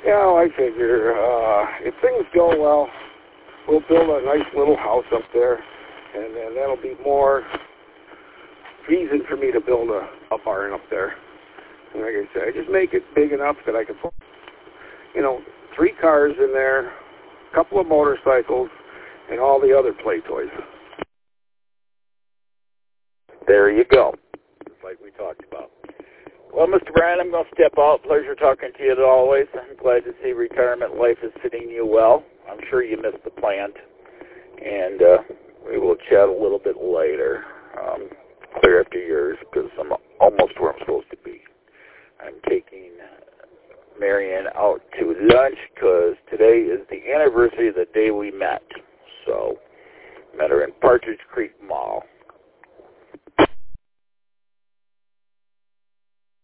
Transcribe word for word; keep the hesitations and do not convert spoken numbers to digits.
Yeah, well, I figure uh, if things go well, we'll build a nice little house up there, and then that'll be more reason for me to build a, a barn up there. And like I said, I just make it big enough that I can put, you know, three cars in there, a couple of motorcycles, and all the other play toys. There you go, just like we talked about. Well, Mister Bryan, I'm going to step out. Pleasure talking to you as always. I'm glad to see retirement life is fitting you well. I'm sure you missed the plant, and uh, we will chat a little bit later, um, clear after yours, because I'm almost where I'm supposed to be. I'm taking Marianne out to lunch because today is the anniversary of the day we met. So, met her in Partridge Creek Mall.